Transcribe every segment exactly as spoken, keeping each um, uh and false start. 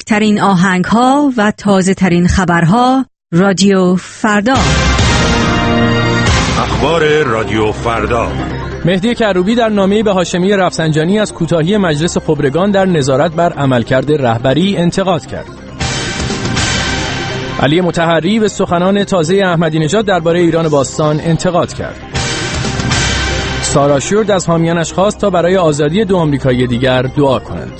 بهترین آهنگ‌ها و تازه‌ترین خبرها رادیو فردا. اخبار رادیو فردا. مهدی کروبی در نامه‌ای به هاشمی رفسنجانی از کوتاهی مجلس خبرگان در نظارت بر عملکرد رهبری انتقاد کرد. علی مطهری به سخنان تازه احمدی نژاد درباره ایران باستان انتقاد کرد. سارا شورد از حامیانش خواست تا برای آزادی دو آمریکایی دیگر دعا کنند.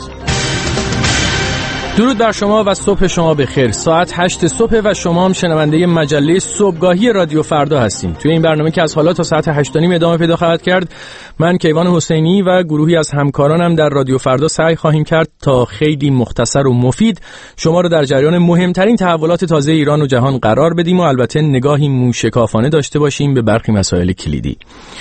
درود بر شما و صبح شما بخیر. ساعت هشت صبح و شما هم شنونده مجله صبحگاهی رادیو فردا هستیم. توی این برنامه که از حالا تا ساعت هشت و نیم ادامه پیدا خواهد کرد، من کیوان حسینی و گروهی از همکارانم در رادیو فردا سعی خواهیم کرد تا خیلی مختصر و مفید شما رو در جریان مهمترین تحولات تازه ایران و جهان قرار بدیم و البته نگاهی موشکافانه داشته باشیم به برخی مسائل کلیدی.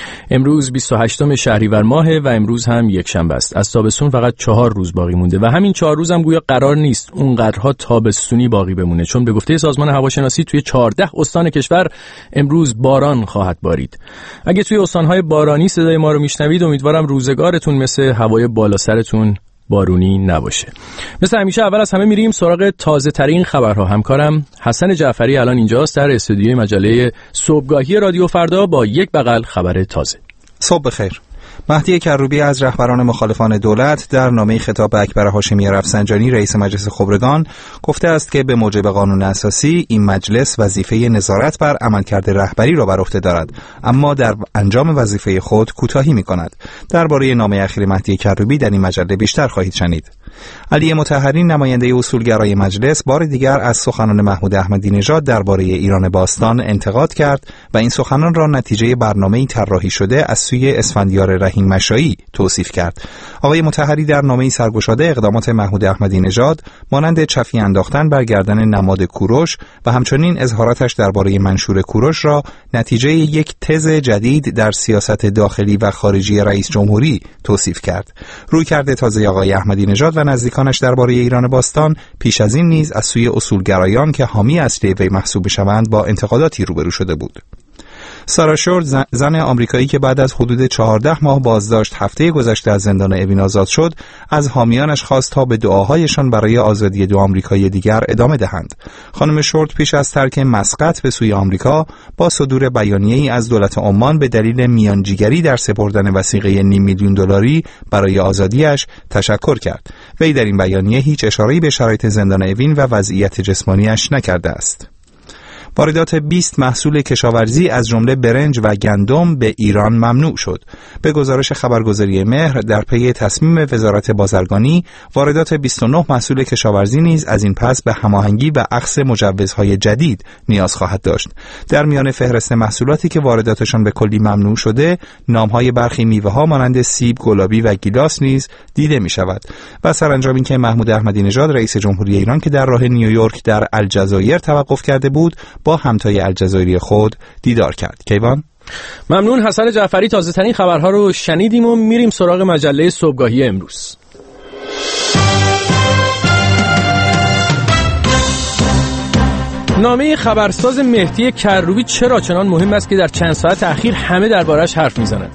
امروز بیست و هشتم شهریور ماه و امروز هم یک شنبه است. از تابستون فقط چهار روز باقی مونده و همین چهار روز هم گویا قرار نیست اونقدرها تابستونی باقی بمونه، چون به گفته سازمان هواشناسی توی چهارده استان کشور امروز باران خواهد بارید. اگه توی استانهای بارانی صدای ما رو میشنوید، امیدوارم روزگارتون مثل هوای بالا سرتون بارونی نباشه. مثل همیشه اول از همه میریم سراغ تازه ترین خبرها. همکارم حسن جعفری الان اینجاست در استودیوی مجله صبحگاهی رادیو فردا با یک بغل خبر تازه. صبح بخیر. مهدی کروبی از رهبران مخالفان دولت در نامه‌ای خطاب به اکبر هاشمی رفسنجانی رئیس مجلس خبرگان گفته است که به موجب قانون اساسی این مجلس وظیفه نظارت بر عملکرد رهبری را بر عهده دارد، اما در انجام وظیفه خود کوتاهی می‌کند. درباره نامه اخیر مهدی کروبی در این مجله بیشتر خواهید شنید. علی مطهری نماینده اصولگرای مجلس بار دیگر از سخنان محمود احمدی نژاد درباره ایران باستان انتقاد کرد و این سخنان را نتیجه برنامه‌ای طراحی شده از سوی اسفندیار رحیم مشایی توصیف کرد. آقای مطهری در نامه‌ای سرگشاده اقدامات محمود احمدی نژاد مانند چفی انداختن بر گردن نماد کوروش و همچنین اظهاراتش درباره منشور کوروش را نتیجه یک تز جدید در سیاست داخلی و خارجی رئیس جمهوری توصیف کرد. رویکرد تازه آقای احمدی نژاد و نزدیکانش درباره ایران باستان پیش از این نیز از سوی اصولگرایان که حامی اصلی وی محسوب شوند با انتقاداتی روبرو شده بود. سارا شورد، زن آمریکایی که بعد از حدود چهارده ماه بازداشت هفته گذشته از زندان اوین آزاد شد، از حامیانش خواست تا به دعاهایشان برای آزادی دو آمریکایی دیگر ادامه دهند. خانم شورد پیش از ترک مسقط به سوی آمریکا با صدور بیانیه‌ای از دولت عمان به دلیل میانجیگری در سپردن وثیقه نیم میلیون دلاری برای آزادیش تشکر کرد. وی در این بیانیه هیچ اشاره‌ای به شرایط زندان اوین و وضعیت جسمانیش نکرده است. واردات بیست محصول کشاورزی از جمله برنج و گندم به ایران ممنوع شد. به گزارش خبرگزاری مهر، در پی تصمیم وزارت بازرگانی، واردات بیست و نه محصول کشاورزی نیز از این پس به هماهنگی و اخذ مجوزهای جدید نیاز خواهد داشت. در میان فهرست محصولاتی که وارداتشان به کلی ممنوع شده، نامهای برخی میوه‌ها مانند سیب، گلابی و گیلاس نیز دیده می شود. و سرانجام اینکه محمود احمدی نژاد رئیس جمهوری ایران که در راه نیویورک در الجزایر توقف کرده بود، با همتای الجزایری خود دیدار کرد. کیوان؟ ممنون حسن جعفری. تازه ترین خبرها رو شنیدیم و میریم سراغ مجله صبحگاهی امروز. نامه خبرساز مهدی کروبی چرا چنان مهم است که در چند ساعت اخیر همه دربارش حرف میزنند؟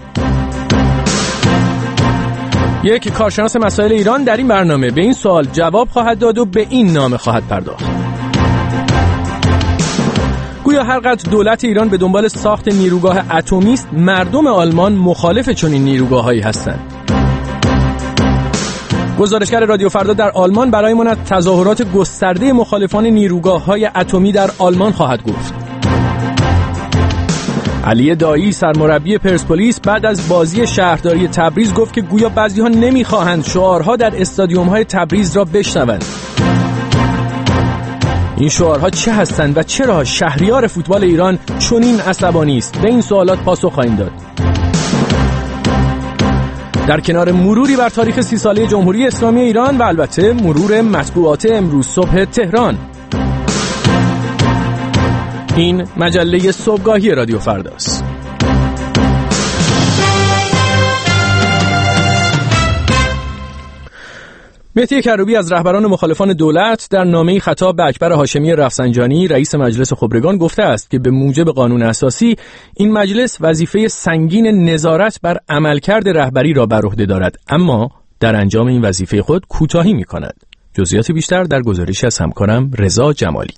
یک کارشناس مسائل ایران در این برنامه به این سوال جواب خواهد داد و به این نامه خواهد پرداخت. گویا هر قدر دولت ایران به دنبال ساخت نیروگاه اتمی است، مردم آلمان مخالف چنین نیروگاه‌هایی هستند. گزارشگر رادیو فردا در آلمان برایمان از تظاهرات گسترده مخالفان نیروگاه‌های اتمی در آلمان خواهد گفت. علی دایی سرمربی پرسپولیس بعد از بازی شهرداری تبریز گفت که گویا بعضی‌ها نمی‌خواهند شعارها در استادیوم‌های تبریز را بشنوند. این شعارها چه هستند و چرا شهریار فوتبال ایران چنین عصبانی است؟ به این سوالات پاسخ خواهیم داد. در کنار مروری بر تاریخ سی ساله جمهوری اسلامی ایران و البته مرور مطبوعات امروز صبح تهران. این مجله صبحگاهی رادیو فرداست. مهدی کروبی از رهبران مخالفان دولت در نامه‌ای خطاب به اکبر هاشمی رفسنجانی رئیس مجلس خبرگان گفته است که به موجب قانون اساسی این مجلس وظیفه سنگین نظارت بر عملکرد رهبری را بر عهده دارد، اما در انجام این وظیفه خود کوتاهی می‌کند. جزئیات بیشتر در گزارش از همکارم رضا جمالی.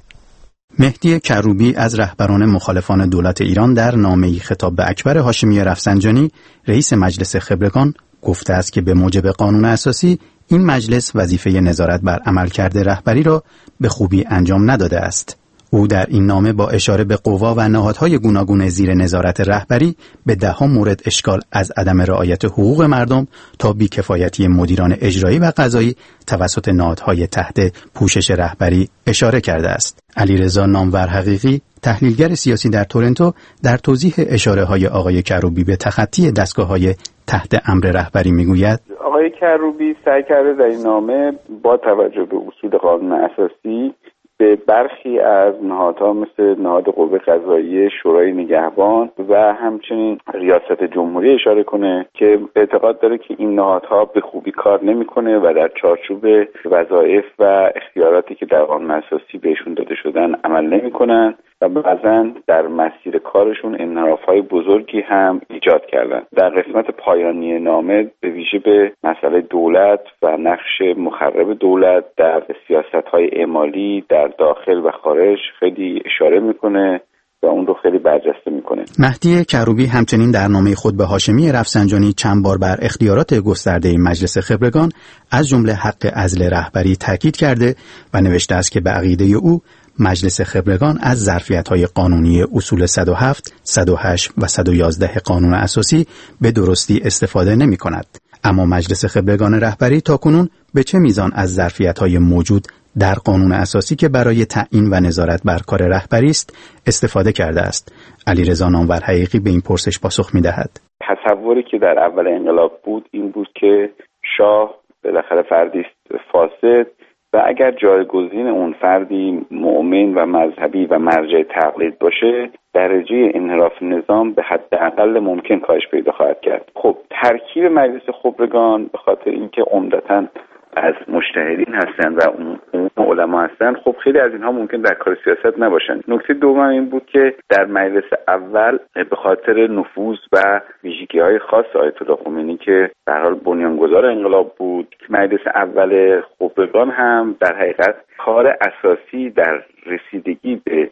مهدی کروبی از رهبران مخالفان دولت ایران در نامه‌ای خطاب به اکبر هاشمی رفسنجانی رئیس مجلس خبرگان گفته است که به موجب قانون اساسی این مجلس وظیفه نظارت بر عملکرد رهبری را به خوبی انجام نداده است. او در این نامه با اشاره به قوا و نهادهای گوناگون زیر نظارت رهبری به ده‌ها مورد اشکال از عدم رعایت حقوق مردم تا بی‌کفایتی مدیران اجرایی و قضایی توسط نهادهای تحت پوشش رهبری اشاره کرده است. علیرضا نامور حقیقی، تحلیلگر سیاسی در تورنتو، در توضیح اشاره‌های آقای کروبی به تخطی دستگاه‌های تحت امر رهبری میگوید: آقای کروبی سعی کرده در این نامه با توجه به اصول قانون اساسی به برخی از نهادها مثل نهاد قوه قضاییه، شورای نگهبان و همچنین ریاست جمهوری اشاره کنه که اعتقاد داره که این نهادها به خوبی کار نمیکنه و در چارچوب وظایف و اختیاراتی که در قانون اساسی بهشون داده شدن عمل نمیکنن و بعضا در مسیر کارشون انحراف‌های بزرگی هم ایجاد کردن. در قسمت پایانی نامه به ویژه به مسئله دولت و نقش مخرب دولت در سیاست‌های اعمالی در داخل و خارج خیلی اشاره میکنه و اون رو خیلی برجسته میکنه. مهدی کروبی همچنین در نامه خود به هاشمی رفسنجانی چند بار بر اختیارات گسترده مجلس خبرگان از جمله حق عزل رهبری تاکید کرده و نوشته است که به عقیده او مجلس خبرگان از ظرفیت‌های قانونی اصول صد و هفت، صد و هشت و صد و یازده قانون اساسی به درستی استفاده نمی‌کند. اما مجلس خبرگان رهبری تاکنون به چه میزان از ظرفیت‌های موجود در قانون اساسی که برای تعیین و نظارت بر کار رهبری است استفاده کرده است؟ علیرضا نامور حقیقی به این پرسش پاسخ می‌دهد: تصوری که در اول انقلاب بود این بود که شاه بالاخره فردی است فاسد و اگر جایگزین اون فردی مؤمن و مذهبی و مرجع تقلید باشه درجه انحراف نظام به حداقل ممکن کاهش پیدا خواهد کرد. خب ترکیب مجلس خبرگان به خاطر اینکه عمدتاً از مجتهدین هستند و اون علما هستند، خب خیلی از اینها ممکن در کار سیاست نباشند. نکته دوم این بود که در مجلس اول به خاطر نفوذ و ویژگی‌های خاص آیت الله خمینی که در حال بنیانگذار انقلاب بود، مجلس اول خبرگان هم در حقیقت کار اساسی در رسیدگی به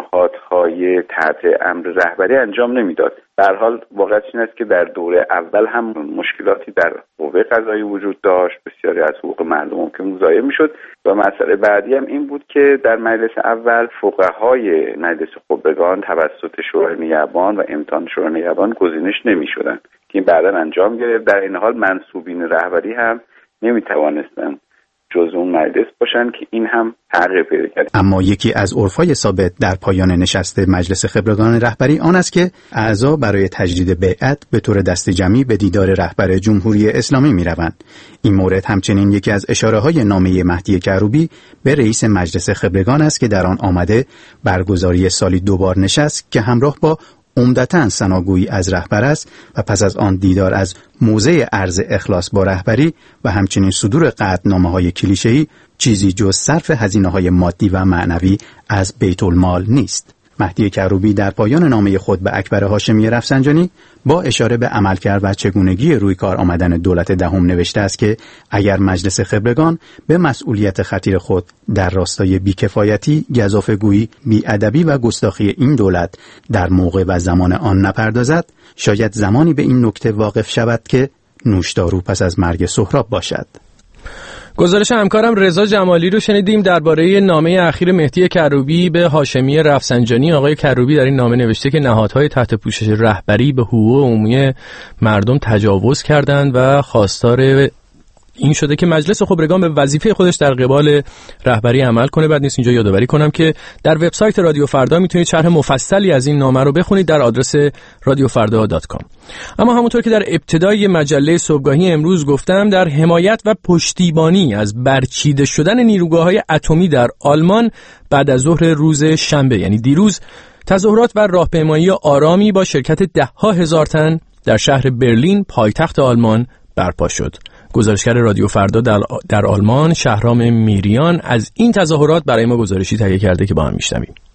نهادهای تحت امر رهبری انجام نمیداد. در حال واقعیت این است که در دوره اول هم مشکلاتی در قوه قضایی وجود داشت، بسیاری از حقوق مردم ممکن ضایع میشد و مسئله بعدی هم این بود که در مجلس اول فقهای مجلس خبرگان توسط شورای نگهبان و امتحان شورای نگهبان گزینش نمیشدند که این بعدا انجام گرفت. در این حال منصوبین رهبری هم نمیتوانستند جزء اون مجلس باشن که این هم تغییر پیدا کرد. اما یکی از عرفای ثابت در پایان نشست مجلس خبرگان رهبری آن است که اعضا برای تجدید بیعت به طور دست جمعی به دیدار رهبر جمهوری اسلامی میروند. این مورد همچنین یکی از اشاره‌های نامه مهدی کروبی به رئیس مجلس خبرگان است که در آن آمده برگزاری سالی دوبار نشست که همراه با عمدتاً ثناگویی از رهبر است و پس از آن دیدار از موضع عرض اخلاص با رهبری و همچنین صدور قطعنامه‌های کلیشه‌ای چیزی جز صرف هزینه‌های مادی و معنوی از بیت المال نیست. مهدی کروبی در پایان نامه خود به اکبر هاشمی رفسنجانی با اشاره به عملکرد و چگونگی روی کار آمدن دولت دهم نوشته است که اگر مجلس خبرگان به مسئولیت خطیر خود در راستای بیکفایتی، گزافه‌گویی، بی‌ادبی و گستاخی این دولت در موقع و زمان آن نپردازد، شاید زمانی به این نکته واقف شود که نوشدارو پس از مرگ سهراب باشد. گزارش همکارم رضا جمالی رو شنیدیم درباره نامه اخیر مهدی کروبی به هاشمی رفسنجانی. آقای کروبی در این نامه نوشته که نهادهای تحت پوشش رهبری به حقوق عمومی مردم تجاوز کردند و خواستار این شده که مجلس خبرگان به وظیفه خودش در قبال رهبری عمل کنه. بعد نیست اینجا یادآوری کنم که در وبسایت رادیو فردا میتونید شرح مفصلی از این نامه رو بخونید در آدرس رادیو فردا دات کام. اما همونطور که در ابتدای مجله صبحگاهی امروز گفتم، در حمایت و پشتیبانی از برچیده شدن نیروگاه‌های اتمی در آلمان بعد از ظهر روز شنبه یعنی دیروز تظاهرات و راهپیمایی آرامی با شرکت ده‌ها هزار تن در شهر برلین پایتخت آلمان برپا شد. گزارشگر رادیو فردا در, در آلمان شهرام میریان از این تظاهرات برای ما گزارشی تهیه کرده که با هم میشنویم.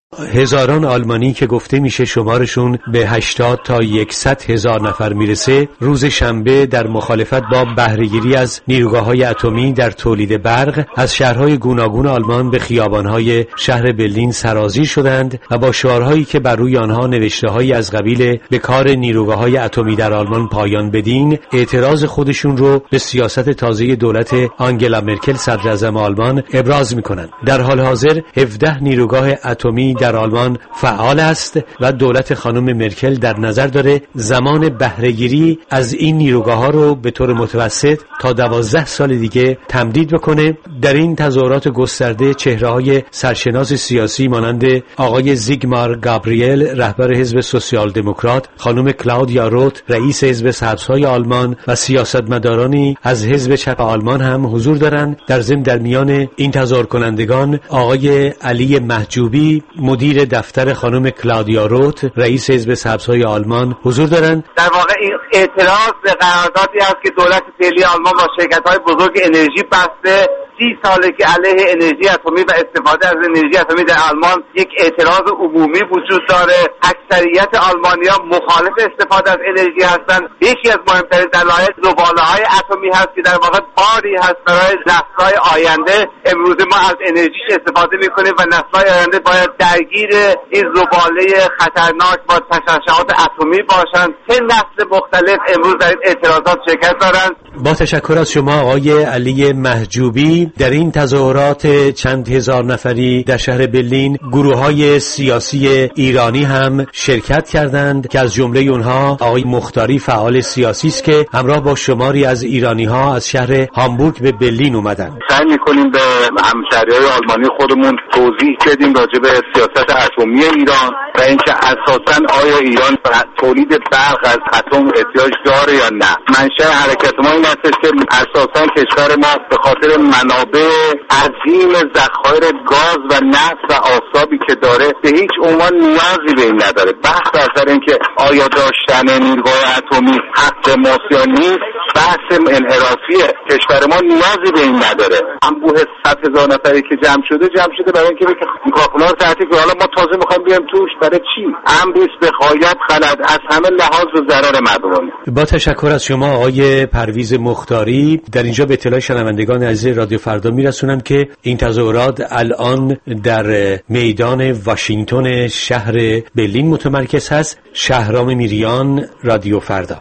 هزاران آلمانی که گفته میشه شمارشون به هشتاد تا صد هزار نفر میرسه، روز شنبه در مخالفت با بهره‌گیری از نیروگاه‌های اتمی در تولید برق از شهرهای گوناگون آلمان به خیابان‌های شهر برلین سرازیر شدند و با شعارهایی که بر روی آنها نوشته‌هایی از قبیل به کار نیروگاه‌های اتمی در آلمان پایان بدین، اعتراض خودشون رو به سیاست تازه دولت آنگلا مرکل صدر اعظم آلمان ابراز می‌کنند. در حال حاضر هفده نیروگاه اتمی در آلمان فعال است و دولت خانم مرکل در نظر داره زمان بهره‌گیری از این نیروگاه‌ها رو به طور متوسط تا دوازده سال دیگه تمدید بکنه. در این تظاهرات گسترده چهره‌های سرشناس سیاسی مانند آقای زیگمار گابریل رهبر حزب سوسیال دموکرات، خانم کلاودیا روت رئیس حزب سبزهای آلمان و سیاستمدارانی از حزب چپ آلمان هم حضور دارند. در ضمن در میان این تظاهر کنندگان آقای علی محجوبی مدیر دفتر خانم کلاودیا روت رئیس حزب سبزهای آلمان حضور دارند. در واقع این اعتراض به قراردادی است که دولت فعلی آلمان با شرکت‌های بزرگ انرژی بسته. سی ساله که علیه انرژی اتمی و استفاده از انرژی اتمی در آلمان یک اعتراض عمومی وجود داره. اکثریت آلمانی‌ها مخالف استفاده از انرژی هستند. یکی از مهمترین دلایل زباله‌های اتمی هست که در واقع باری هست برای نسل‌های آینده. امروز ما از انرژی استفاده می‌کنیم و نسل‌های آینده باید درگیر این زباله خطرناک با تشعشعات اتمی باشند. سه نسل مختلف امروز در این اعتراضات شرکت دارند. با تشکر از شما آقای علی محجوبی. در این تظاهرات چند هزار نفری در شهر برلین گروه‌های سیاسی ایرانی هم شرکت کردند که از جمله اونها آقای مختاری فعال سیاسی است که همراه با شماری از ایرانی‌ها از شهر هامبورگ به برلین اومدند. سعی می‌کنیم به همشهری‌های آلمانی خودمون توضیح بدیم راجع به سیاست اتمی ایران و اینکه اساساً آیا ایران تولید برق از اتم احتیاج داره یا نه. منشأ حرکت ما این است که اساساً کشور ما به خاطر منابع عظیم ذخایر گاز و نفت و آسابی که داره به هیچ عنوان نیازی به این نداره. بحث از سر اینکه آیا داشتن نیروگاه اتمی حق ماست یا نیست بحث انحرافیه. کشور ما نیازی به این نداره. انبوه صد هزار نفری که جمع شده جمع شده برای اینکه این کارخونه‌ها رو تعطیل کنه. حالا ما تازه می‌خوایم بیایم توش برای چی؟ امریست به غایت غلط از همه لحاظ و ضرر مردم. با تشکر از شما آقای پرویز مختاری. در اینجا به اطلاع شنوندگان عزیز رادیو فردا میرسونم که این تظاهرات الان در میدان واشنگتن شهر برلین متمرکز هست. شهرام میریان، رادیو فردا.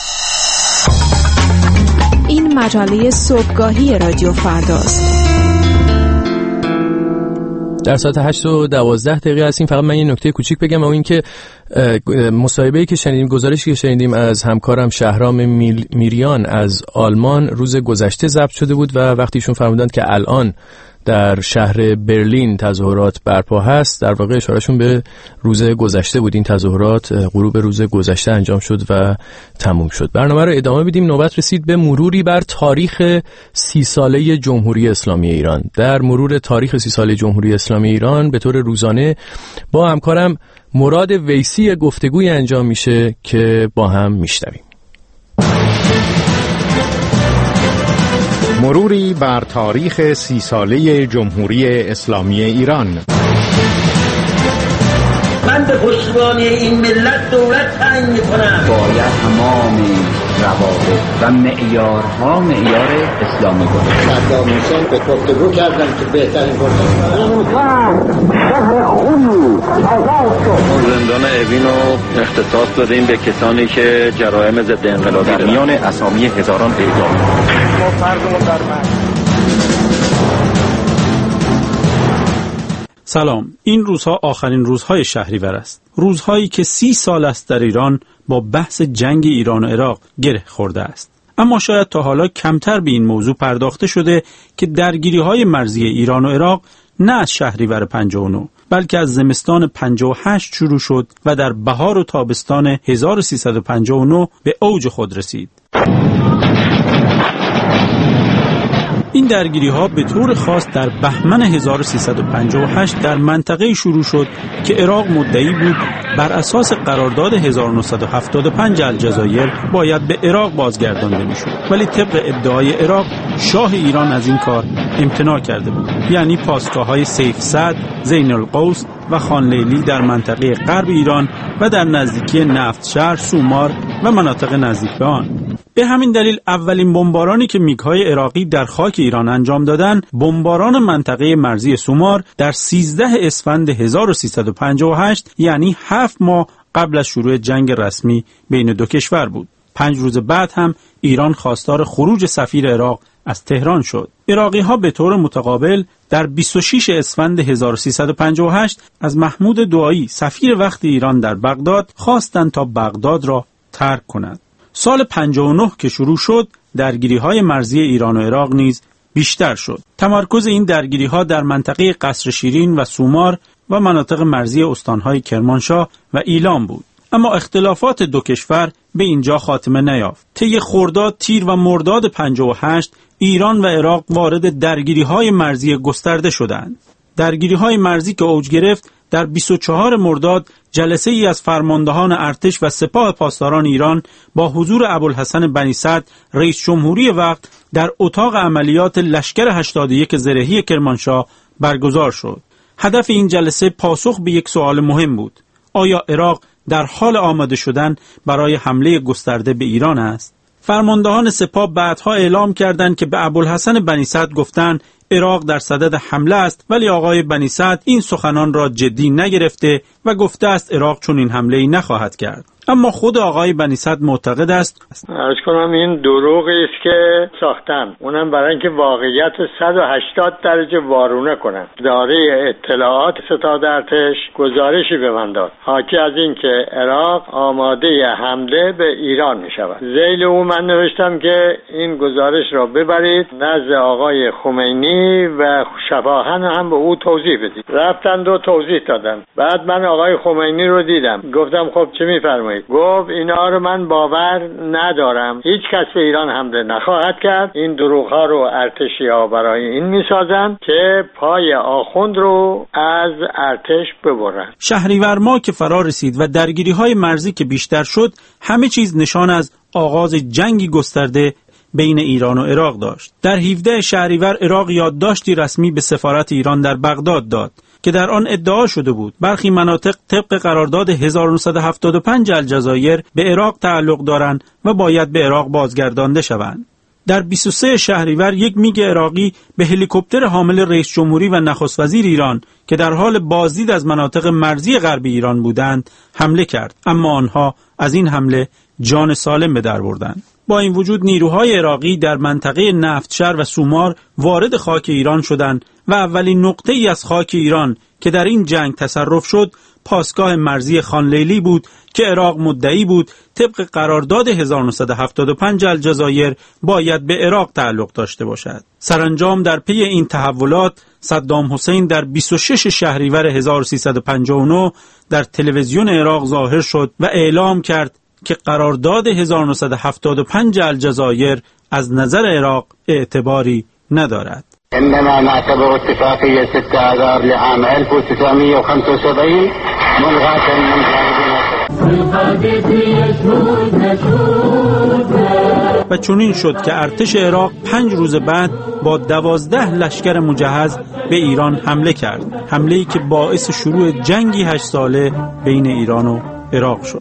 این مجله صبحگاهی رادیو فرداست. در ساعت هشت و دوازده دقیقه هستیم. فقط من یه نکته کوچیک بگم و این که مصاحبه‌ای که شنیدیم، گزارشی که شنیدیم از همکارم شهرام میریان از آلمان روز گذشته ضبط شده بود و وقتی ایشون فرمودند که الان در شهر برلین تظاهرات برپا هست، در واقع اشارهشون به روز گذشته بود. این تظاهرات غروب روز گذشته انجام شد و تموم شد. برنامه رو ادامه بدیم. نوبت رسید به مروری بر تاریخ سی ساله جمهوری اسلامی ایران. در مرور تاریخ سی ساله جمهوری اسلامی ایران به طور روزانه با همکارم مراد ویسی گفتگوی انجام میشه که با هم میشنویم. مروری بر تاریخ سی ساله جمهوری اسلامی ایران. من به پشتیبانی این ملت دولت تعیین می‌کنم. باید تمام روابط و معیارها معیار اسلامی باشه. صدام حسین به گفتگو کردن که بهترین فرصت زندان اوین رو اختصاص دادیم به کسانی که جرایم ضد انقلابی در میان اسامی هزاران اعدام. ما فرضمون در من. سلام، این روزها آخرین روزهای شهریور است. روزهایی که سی سال است در ایران با بحث جنگ ایران و عراق گره خورده است. اما شاید تا حالا کمتر به این موضوع پرداخته شده که درگیری‌های مرزی ایران و عراق نه از شهریور پنجاه و نه بلکه از زمستان پنجاه و هشت شروع شد و در بهار و تابستان هزار و سیصد و پنجاه و نه به اوج خود رسید. این درگیری ها به طور خاص در بهمن هزار و سیصد و پنجاه و هشت در منطقه شروع شد که عراق مدعی بود بر اساس قرارداد هزار و نهصد و هفتاد و پنج الجزایر باید به عراق بازگردانده میشد، ولی طبق ادعای عراق شاه ایران از این کار امتناع کرده بود. یعنی پاسگاه‌های سیف سعد، زین القوس و خانلیلی در منطقه غرب ایران و در نزدیکی نفتشهر، سومار و مناطق نزدیک به آن. به همین دلیل اولین بمبارانی که میگ‌های عراقی در خاک ایران انجام دادند، بمباران منطقه مرزی سومار در سیزده اسفند هزار و سیصد و پنجاه و هشت، یعنی هفت ماه قبل از شروع جنگ رسمی بین دو کشور بود. پنج روز بعد هم ایران خواستار خروج سفیر عراق از تهران شد. عراقی‌ها به طور متقابل در بیست و شش اسفند هزار و سیصد و پنجاه و هشت از محمود دعایی سفیر وقت ایران در بغداد خواستند تا بغداد را ترک کند. سال پنجاه و نه که شروع شد، درگیری‌های مرزی ایران و عراق نیز بیشتر شد. تمرکز این درگیری‌ها در منطقه قصر شیرین و سومار و مناطق مرزی استان‌های کرمانشاه و ایلام بود. اما اختلافات دو کشور به اینجا خاتمه نیافت. طی خرداد، تیر و مرداد پنجاه و هشت ایران و عراق وارد درگیری‌های مرزی گسترده شدند. درگیری‌های مرزی که اوج گرفت در بیست و چهارم مرداد، جلسه ای از فرماندهان ارتش و سپاه پاسداران ایران با حضور ابوالحسن بنی سعد رئیس جمهوری وقت در اتاق عملیات لشکر هشتاد و یک زرهی کرمانشاه برگزار شد. هدف این جلسه پاسخ به یک سوال مهم بود: آیا عراق در حال آماده شدن برای حمله گسترده به ایران است؟ فرماندهان سپاه بعدها اعلام کردند که به ابوالحسن بنی سعد گفتند عراق در صدد حمله است، ولی آقای بنی سعد این سخنان را جدی نگرفته و گفته است عراق چون این حمله‌ای نخواهد کرد. اما خود آقای بنی سعد معتقد است عرض کنم این دروغی است که ساختن، اونم برای اینکه واقعیت رو صد و هشتاد درجه وارونه کنن. اداره اطلاعات ستاد ارتش گزارشی به من داد حاکی از این که عراق آماده حمله به ایران می شود. ذیل او من نوشتم که این گزارش را ببرید نزد آقای خمینی و شفاهن هم به او توضیح بدید. رفتند و توضیح دادن. بعد من آقای خمینی رو دیدم، گفتم خب چه می‌فرمایید؟ گفت اینا رو من باور ندارم، هیچ کس به ایران حمله نخواهد کرد، این دروغ‌ها رو ارتشی‌ها برای این می‌سازن که پای آخوند رو از ارتش ببرن. شهریور ماه که فرا رسید و درگیری‌های مرزی که بیشتر شد، همه چیز نشان از آغاز جنگی گسترده بین ایران و عراق داشت. در هفدهم شهریور عراق یادداشتی رسمی به سفارت ایران در بغداد داد که در آن ادعا شده بود برخی مناطق طبق قرارداد هزار و نهصد و هفتاد و پنج الجزایر به عراق تعلق دارند و باید به عراق بازگردانده شوند. در بیست و سوم شهریور یک میگ عراقی به هلیکوپتر حامل رئیس جمهوری و نخست وزیر ایران که در حال بازدید از مناطق مرزی غربی ایران بودند حمله کرد، اما آنها از این حمله جان سالم به در بردند. با این وجود نیروهای عراقی در منطقه نفتشهر و سومار وارد خاک ایران شدند و اولین نقطه ای از خاک ایران که در این جنگ تصرف شد پاسگاه مرزی خانلیلی بود که عراق مدعی بود طبق قرارداد هزار و نهصد و هفتاد و پنج الجزایر باید به عراق تعلق داشته باشد. سرانجام در پی این تحولات صدام حسین در بیست و ششم شهریور هزار و سیصد و پنجاه و نه در تلویزیون عراق ظاهر شد و اعلام کرد که قرارداد هزار و نهصد و هفتاد و پنج الجزایر از نظر عراق اعتباری ندارد. عندما نعتبر اتفاقية ستة آذار لعام ألف وتسعمائة وخمسة وسبعين ملغاة من و چنین شد که ارتش عراق پنج روز بعد با دوازده لشکر مجهز به ایران حمله کرد، حمله‌ای که باعث شروع جنگی هشت ساله بین ایران و عراق شد.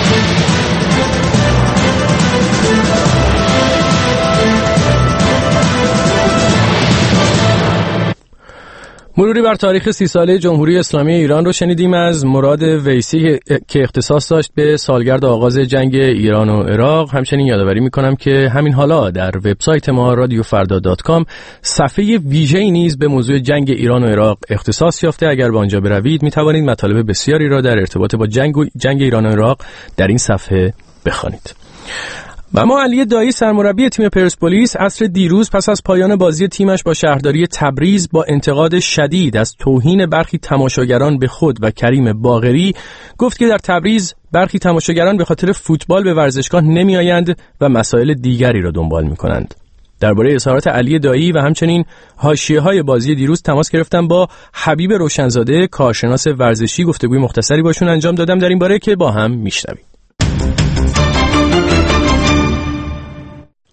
مروری بر تاریخ سی ساله جمهوری اسلامی ایران رو شنیدیم از مراد ویسی که اختصاص داشت به سالگرد آغاز جنگ ایران و عراق. همچنین یادآوری میکنم که همین حالا در وبسایت ما رادیو فردا دات کام صفحه ویژه‌ای نیز به موضوع جنگ ایران و عراق اختصاص یافته. اگر به آنجا بروید میتوانید مطالب بسیاری را در ارتباط با جنگ و جنگ ایران و عراق در این صفحه بخوانید. و اما علی دایی سرمربی تیم پرسپولیس عصر دیروز پس از پایان بازی تیمش با شهرداری تبریز با انتقاد شدید از توهین برخی تماشاگران به خود و کریم باقری گفت که در تبریز برخی تماشاگران به خاطر فوتبال به ورزشگاه نمی آیند و مسائل دیگری را دنبال می کنند. درباره اظهارات علی دایی و همچنین حاشیه‌های بازی دیروز تماس گرفتم با حبیب روشنزاده کارشناس ورزشی، گفتگوی مختصری باشون انجام دادم در این باره که با هم میشنویم.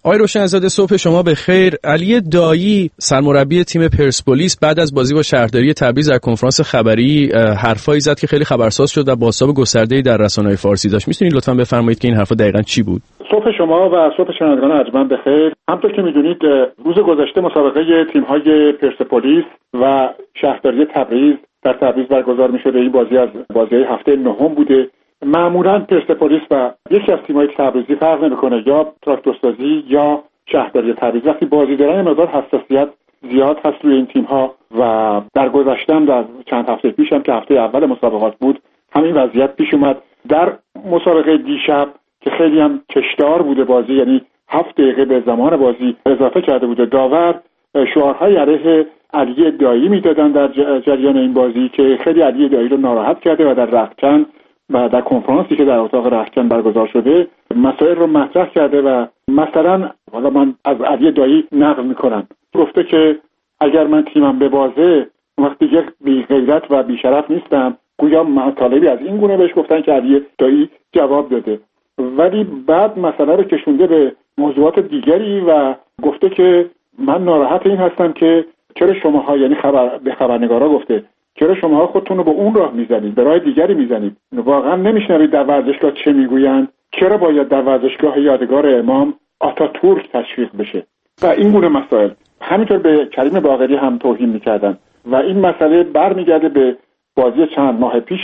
آقای روشنزاده صبح شما به خیر. علی دایی سرمربی تیم پرسپولیس بعد از بازی با شهرداری تبریز در کنفرانس خبری حرفایی زد که خیلی خبرساز شد و بازتاب گسترده‌ای در رسانه‌های فارسی داشت. می‌تونید لطفاً بفرمایید که این حرفا دقیقاً چی بود؟ صبح شما و صبح شنوندگان ارجمند بخیر. همونطور که می‌دونید روز گذشته مسابقه تیم‌های پرسپولیس و شهرداری تبریز در تبریز برگزار می‌شده. این بازی از بازی‌های هفته نهم بوده. معمولاً پرسپولیس و یکی از تیم‌های تبریزی فرق نمی‌کنه، یا تراکتورسازی یا شهرداری تبریز، وقتی بازی دارن مقدار حساسیت زیاد هست روی این تیم‌ها و در گذشته در چند هفته پیش هم که هفته اول مسابقات بود همین وضعیت پیش اومد. در مسابقه دیشب که خیلی هم کشدار بوده بازی، یعنی هفت دقیقه به زمان بازی اضافه کرده بوده، داور شعارهای علیه علی دایی میدادن در جریان این بازی که خیلی علی دایی رو ناراحت کرده و در رختکن و در کنفرانسی که در اتاق رختکن برگزار شده مسائل رو مطرح کرده و مثلا حالا من از علی دایی نقل میکنم، گفته که اگر من تیمم ببازه وقتی دیگه بی غیرت و بی شرف نیستم. گویا مطالبی از این گونه بهش گفتن که علی دایی جواب داده، ولی بعد مسئله رو کشونده به موضوعات دیگری و گفته که من ناراحت این هستم که چرا شماها، یعنی خبر به خبرنگارا گفته، چرا شماها خودتون رو به اون راه میزنید، به راه دیگری میزنید، واقعا نمیشنوید در ورزشگاه چه میگویند، چرا باید در ورزشگاه یادگار امام آتاتورک تشویق بشه و این گونه مسائل. همینطور به کریم باقری هم توهین میکردن و این مسئله برمیگرده به بازی چند ماه پیش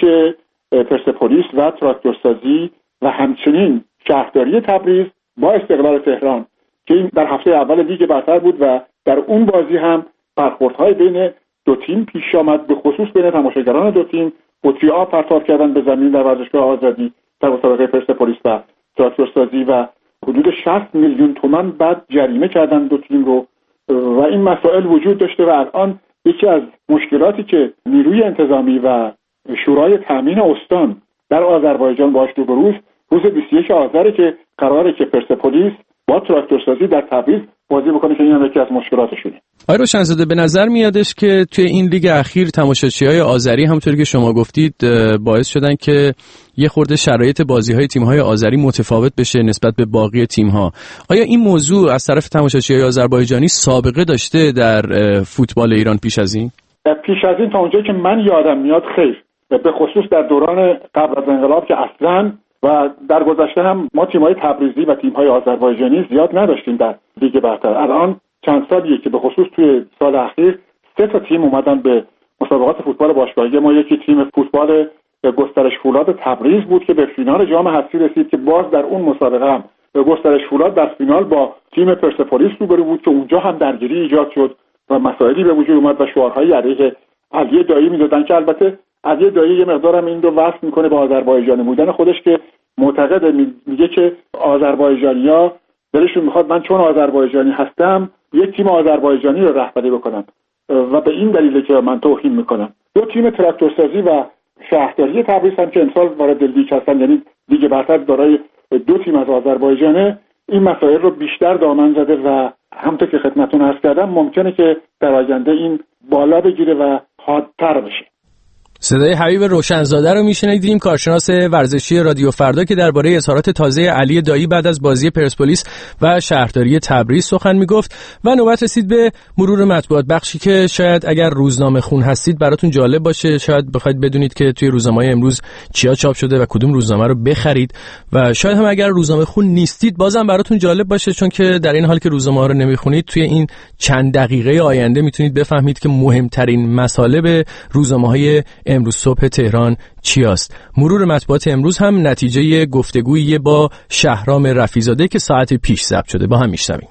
پرسپولیس و تراکتورسازی و همچنین شهرداری تبریز با استقلال تهران که این در هفته اول لیگ برتر بود و در اون بازی هم برخوردهای بین دو تیم پیش آمد، به خصوص بین تماشاگران دو تیم. بطری آب پرتاب کردن به زمین در ورزشگاه آزادی در مسابقه پرسپولیس و تراکتورسازی و حدود شصت میلیون تومان بعد جریمه کردن دو تیم رو و این مسائل وجود داشته و الان یکی از مشکلاتی که نیروی انتظامی و شورای تامین استان در آذربایجان باش روبروست روز بیست و یکم آذر که قراره که پرسپولیس با تراکتورسازی در تبریز بازی بکنه که این هم یکی از مشکلاتشونه. آقای روشنزاده به نظر میادش که توی این لیگ اخیر تماشاچی‌های آذری همونطوری که شما گفتید باعث شدن که یه خورده شرایط بازی‌های تیم‌های آذری متفاوت بشه نسبت به باقی تیم‌ها. آیا این موضوع از طرف تماشاچی‌های آذربایجانی سابقه داشته در فوتبال ایران پیش از این؟ پیش از این تا اونجایی که من یادم میاد خیر، به خصوص در دوران قبل از انقلاب که اصلاً و در گذشته هم ما تیم‌های تبریزی و تیم‌های آذربایجانی زیاد نداشتیم در لیگ برتر. الان چند سالیه که به خصوص توی سال اخیر سه تا تیم اومدن به مسابقات فوتبال باشگاهی ما. یکی تیم فوتبال گسترش فولاد تبریز بود که به فینال جام حذفی رسید که باز در اون مسابقه هم گسترش فولاد در فینال با تیم پرسپولیس روبرو بود که اونجا هم درگیری ایجاد شد و مسائلی به وجود اومد و شعارهای علیه علی دایی میدادن که البته علی دایی یه مقدارم این رو وصل میکنه به آذربایجانی بودن خودش که معتقد میگه که آذربایجانی‌ها دلشون میخواد من چون آذربایجانی هستم یک تیم آذربایجانی رو رهبری بکنم و به این دلیله که من توهین میکنم. دو تیم تراکتورسازی و شهرداری تبریز هم که امسال وارد لیگ هستن، یعنی لیگ برتر دارای دو تیم از آذربایجانه، این مسائل رو بیشتر دامن زده و همونطور که خدمتتون عرض کردم ممکنه که در آینده این بالا بگیره و حادتر بشه. صدای حبیب روشنزاده رو میشنیدیم، کارشناس ورزشی رادیو فردا که درباره اظهارات تازه علی دایی بعد از بازی پرسپولیس و شهرداری تبریز سخن میگفت. و نوبت رسید به مرور مطبوعات، بخشی که شاید اگر روزنامه خون هستید براتون جالب باشه، شاید بخواید بدونید که توی روزنامه‌های امروز چیا چاپ شده و کدوم روزنامه رو بخرید و شاید هم اگر روزنامه خون نیستید بازم براتون جالب باشه، چون که در این حال که روزنامه رو نمیخونید توی این چند دقیقه آینده میتونید بفهمید که مهمترین مطالب روزنامه‌های امروز صبح تهران چی است. مرور مطبوعات امروز هم نتیجه گفتگویی با شهرام رفیزاده که ساعت پیش ضبط شده. با هم میشنویم.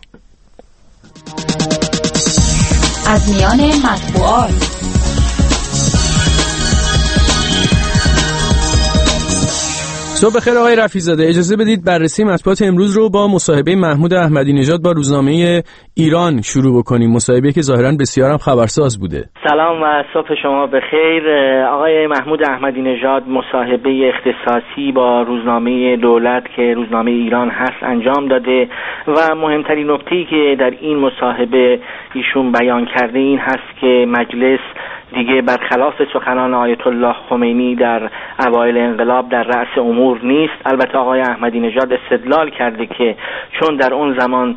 از میان مطبوعات صبح بخیر آقای رفیزاده، اجازه بدید بررسی مطبوعات امروز رو با مصاحبه محمود احمدی نژاد با روزنامه ایران شروع بکنیم. مصاحبه که ظاهراً بسیار هم خبرساز بوده. سلام و صبح شما بخیر. آقای محمود احمدی نژاد مصاحبه اختصاصی با روزنامه دولت که روزنامه ایران هست انجام داده و مهمترین نکته‌ای که در این مصاحبه ایشون بیان کرده این هست که مجلس دیگه برخلاف سخنان آیت الله خمینی در اوایل انقلاب در رأس امور نیست. البته آقای احمدی نژاد استدلال کرده که چون در اون زمان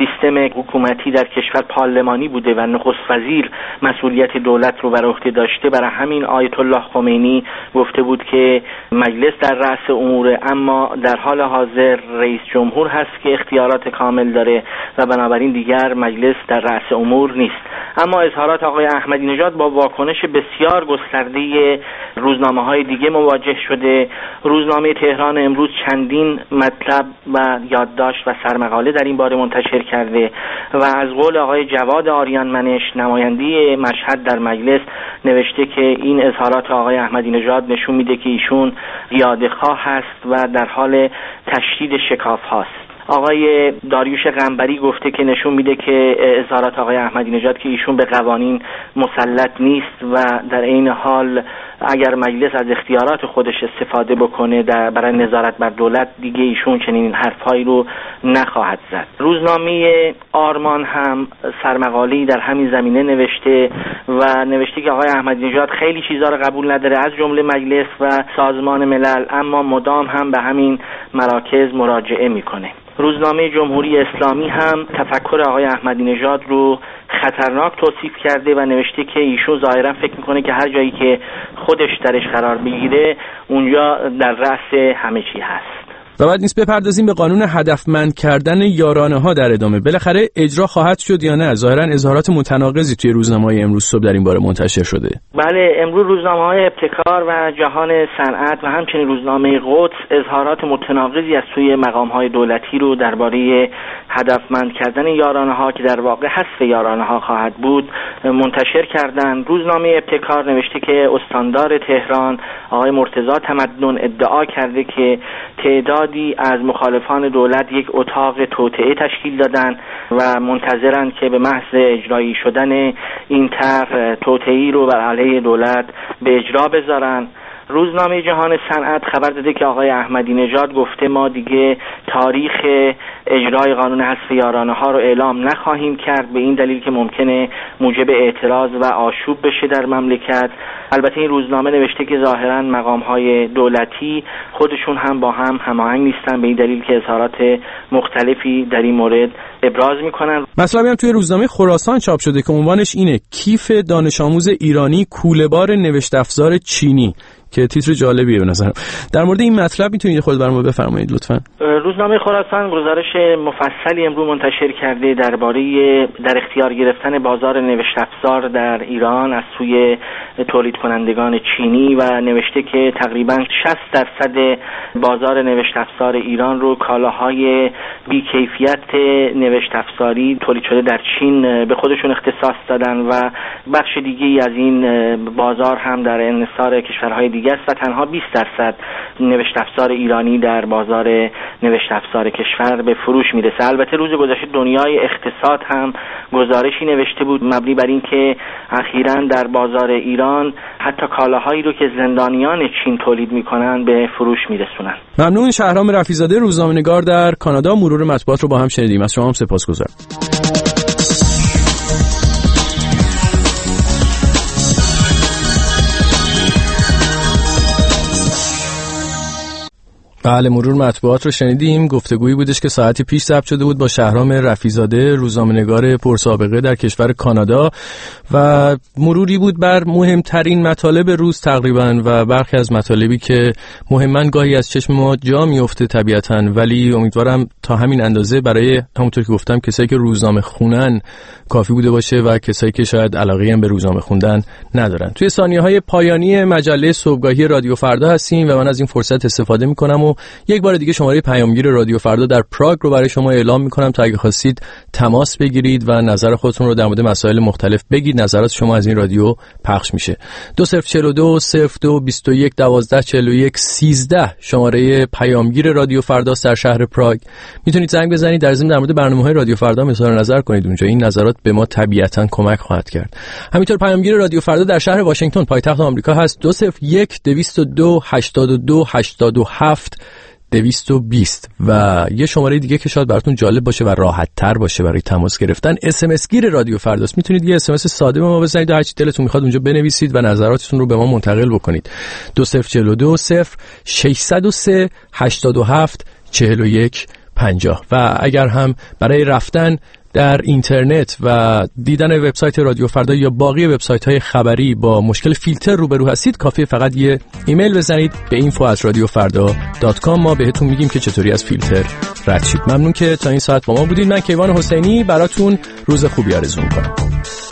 سیستم حکومتی در کشور پارلمانی بوده و نخست وزیر مسئولیت دولت رو بر عهده داشته، برای همین آیت الله خمینی گفته بود که مجلس در رأس امور، اما در حال حاضر رئیس جمهور هست که اختیارات کامل داره و بنابراین دیگر مجلس در رأس امور نیست. اما اظهارات آقای احمدی نژاد با واکنش بسیار گسترده روزنامه‌های دیگه مواجه شده. روزنامه تهران امروز چندین مطلب و یادداشت و سرمقاله در این باره منتشر کرده و از قول آقای جواد آریان منش، نماینده مشهد در مجلس، نوشته که این اظهارات آقای احمدی نژاد نشون میده که ایشون زیادخواه هست و در حال تشدید شکاف هاست. آقای داریوش قنبری گفته که نشون میده که اظهارات آقای احمدی نژاد که ایشون به قوانین مسلط نیست و در این حال اگر مجلس از اختیارات خودش استفاده بکنه در برای نظارت بر دولت، دیگه ایشون چنین حرفایی رو نخواهد زد. روزنامه آرمان هم سرمقاله‌ای در همین زمینه نوشته و نوشته که آقای احمدی نژاد خیلی چیزا رو قبول نداره از جمله مجلس و سازمان ملل، اما مدام هم به همین مراکز مراجعه میکنه. روزنامه جمهوری اسلامی هم تفکر آقای احمدی نژاد رو خطرناک توصیف کرده و نوشته که ایشون ظاهرا فکر میکنه که هر جایی که خودش درش قرار بگیره اونجا در رأس همه چی هست. و بعد نیست بپردازیم به قانون هدفمند کردن یارانه ها در ادامه. بالاخره اجرا خواهد شد یا نه؟ ظاهرا اظهارات متناقضی توی روزنامه‌های امروز صبح در این باره منتشر شده. بله، امروز روزنامه‌های ابتکار و جهان صنعت و همچنین روزنامه قدس اظهارات متناقضی از سوی مقام‌های دولتی رو درباره هدفمند کردن یارانه ها که در واقع حذف یارانه ها خواهد بود منتشر کردند. روزنامه ابتکار نوشته که استاندار تهران آقای مرتضی تمدن ادعا کرده که تعداد از مخالفان دولت یک اتاق توطئه تشکیل دادن و منتظرن که به محض اجرایی شدن این طرح توطئه‌ای رو بر علیه دولت به اجرا بذارن. روزنامه جهان صنعت خبر داده که آقای احمدی نژاد گفته ما دیگه تاریخ اجرای قانون حذف یارانه ها رو اعلام نخواهیم کرد، به این دلیل که ممکنه موجب اعتراض و آشوب بشه در مملکت. البته این روزنامه نوشته که ظاهرا مقام های دولتی خودشون هم با هم هماهنگ نیستن، به این دلیل که اظهارات مختلفی در این مورد ابراز میکنن. مطلبی هم توی روزنامه خراسان چاپ شده که عنوانش اینه: کیف دانش آموز ایرانی کوله‌بار نوشت افزار چینی، که تیتر جالبیه به نظرم. در مورد این مطلب میتونید خود برام بفرمایید لطفاً؟ روزنامه خراسان گزارش مفصلی امروز منتشر کرده درباره در اختیار گرفتن بازار نوشت افزار در ایران از سوی تولید کنندگان چینی و نوشته که تقریباً شصت درصد بازار نوشت افزار ایران رو کالاهای بی‌کیفیت نوشت افزاری تولید شده در چین به خودشون اختصاص دادن و بخش دیگه‌ای از این بازار هم در انحصار کشورهای دیگه است و تنها بیست درصد نوشت افزار ایرانی در بازار نوشت افزار کشور به فروش میرسه. البته روز گذشته دنیای اقتصاد هم گزارشی نوشته بود مبنی بر این که اخیراً در بازار ایران حتی کالاهایی رو که زندانیان چین تولید میکنن به فروش میرسونن. ممنون. شهرام رفیع‌زاده روزنامه‌نگار در کانادا، مرور مطبوعات رو با هم شنیدیم. از شما هم سپاسگزارم. بله، مرور مطبوعات رو شنیدیم. گفتگویی بودش که ساعتی پیش ضبط شده بود با شهرام رفیع‌زاده، روزنامه‌نگار پرسابقه در کشور کانادا، و مروری بود بر مهمترین مطالب روز تقریبا و برخی از مطالبی که مهمن گاهی از چشم ما جا میفته طبیعتاً، ولی امیدوارم تا همین اندازه برای همونطور که گفتم کسایی که روزنامه خونن کافی بوده باشه و کسایی که شاید علاقه‌ای هم به روزنامه خوندن ندارن. توی ثانیه‌های پایانی مجله صبحگاهی رادیو فردا هستیم و من از این فرصت استفاده می‌کنم و یک بار دیگه شماره پیامگیر رادیو فردا در پراگ رو برای شما اعلام می‌کنم تا اگه خواستید تماس بگیرید و نظر خودتون رو در مورد مسائل مختلف بگید. نظرات شما از این رادیو پخش میشه. دو صفر چهل دو صفر دو بیست و یک دوازده چهل و یک سیزده شماره پیامگیر رادیو فردا در شهر پراگ. میتونید زنگ بزنید در ضمن در مورد برنامه‌های رادیو فردا اظهار نظر کنید اونجا. این نظرات به ما طبیعتاً کمک خواهد کرد. همینطور پیامگیر رادیو فردا در شهر واشنگتن پایتخت آمریکا هست. دو صفر یک دویست و دو هشتاد و دو هشتاد و هفت دویست و بیست. و یه شماره دیگه که شاید براتون جالب باشه و راحت تر باشه برای تماس گرفتن، اس ام اس گیر رادیو فرداست. میتونید یه اس ام اس ساده به ما بزنید و هر چی دلتون میخواد اونجا بنویسید و نظراتتون رو به ما منتقل بکنید. دو صفر چهل و دو صفر ششصد و سه هشتاد و هفت چهل و یک پنجاه. و اگر هم برای رفتن در اینترنت و دیدن وبسایت رادیو فردا یا باقی وبسایت‌های خبری با مشکل فیلتر روبرو هستید، کافیه فقط یه ایمیل بزنید به اینفو ات رادیو فردا دات کام. ما بهتون میگیم که چطوری از فیلتر رد شید. ممنون که تا این ساعت با ما بودید. من کیوان حسینی براتون روز خوبی آرزو می‌کنم.